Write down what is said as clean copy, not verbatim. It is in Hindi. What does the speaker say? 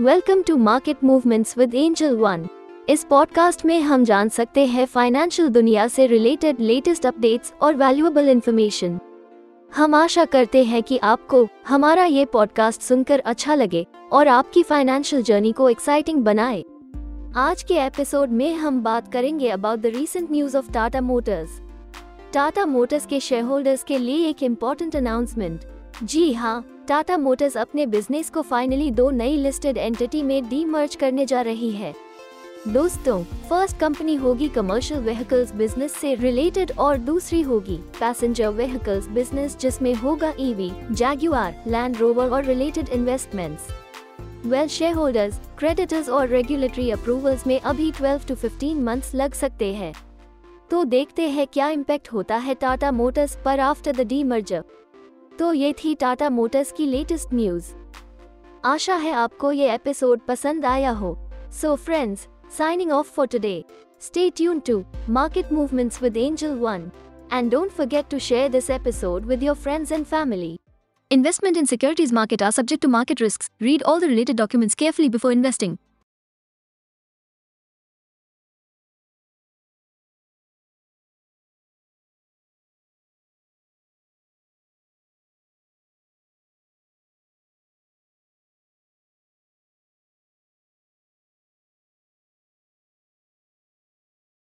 Welcome to market movements with Angel One. इस पॉडकास्ट में हम जान सकते हैं फाइनेंशियल दुनिया से रिलेटेड लेटेस्ट अपडेट्स और वैल्यूएबल इन्फॉर्मेशन। हम आशा करते हैं कि आपको हमारा ये पॉडकास्ट सुनकर अच्छा लगे और आपकी फाइनेंशियल जर्नी को एक्साइटिंग बनाए। आज के एपिसोड में हम बात करेंगे about the recent news of Tata Motors. Tata Motors के शेयर होल्डर्स के लिए एक इम्पोर्टेंट अनाउंसमेंट। जी हाँ, टाटा मोटर्स अपने बिजनेस को फाइनली 2 नई लिस्टेड एंटिटी में डीमर्ज करने जा रही है। दोस्तों, फर्स्ट कंपनी होगी कमर्शियल व्हीकल्स बिजनेस से रिलेटेड और दूसरी होगी पैसेंजर व्हीकल्स बिजनेस, जिसमें होगा ईवी, जैगुआर, लैंड रोवर और related investments. Share holders, creditors और रेगुलेटरी अप्रूवल्स में अभी 12 to 15 मंथ्स लग सकते हैं। तो देखते हैं क्या इम्पैक्ट होता है टाटा मोटर्स पर आफ्टर द डीमर्जर। तो ये थी टाटा मोटर्स की लेटेस्ट न्यूज। आशा है आपको ये एपिसोड पसंद आया हो। So friends, signing off for today. Stay tuned to Market Movements with Angel One. And don't forget to share this episode with your friends and family. Investment in securities market are subject to market risks. Read all the related documents carefully before investing.